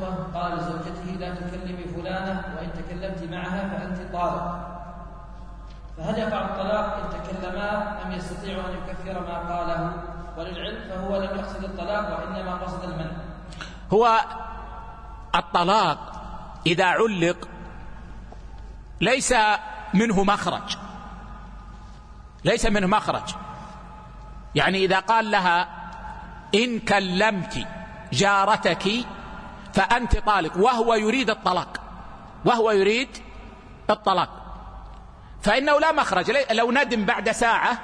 الإخوة قال لزوجته لا تكلمي فلانة وإن تكلمت معها فأنت طالق، فهل يقع الطلاق إن تكلما أم يستطيع أن يكفر ما قاله؟ وللعلم فهو لم يقصد الطلاق وإنما قصد المنع. هو الطلاق إذا علق ليس منه مخرج، ليس منه مخرج. يعني إذا قال لها إن كلمت جارتك فأنت طالق وهو يريد الطلاق، وهو يريد الطلاق، فإنه لا مخرج. لو ندم بعد ساعة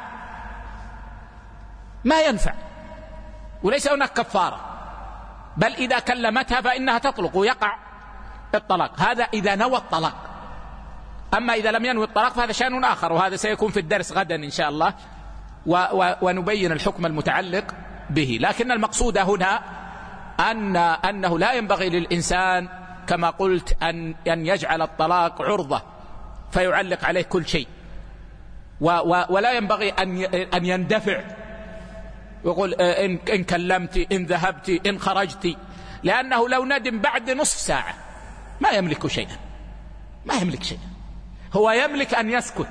ما ينفع وليس هناك كفارة، بل إذا كلمتها فإنها تطلق ويقع الطلاق. هذا إذا نوى الطلاق. أما إذا لم ينوي الطلاق فهذا شأن آخر، وهذا سيكون في الدرس غدا إن شاء الله ونبين الحكم المتعلق به. لكن المقصود هنا أنه لا ينبغي للإنسان كما قلت أن يجعل الطلاق عرضة فيعلق عليه كل شيء، ولا ينبغي أن يندفع ويقول إن كلمت، إن ذهبت، إن خرجت، لأنه لو ندم بعد نصف ساعة ما يملك شيئا، ما يملك شيئا. هو يملك أن يسكت،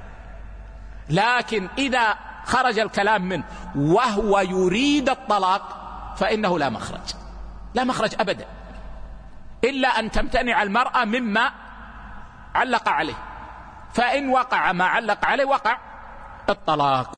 لكن إذا خرج الكلام منه وهو يريد الطلاق فإنه لا مخرج، لا مخرج أبدا، إلا أن تمتنع المرأة مما علق عليه، فإن وقع ما علق عليه وقع الطلاق.